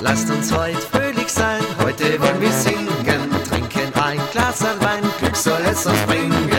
lasst uns heute fröhlich sein. Heute wollen wir singen, trinken ein Glas Wein, Glück soll es uns bringen.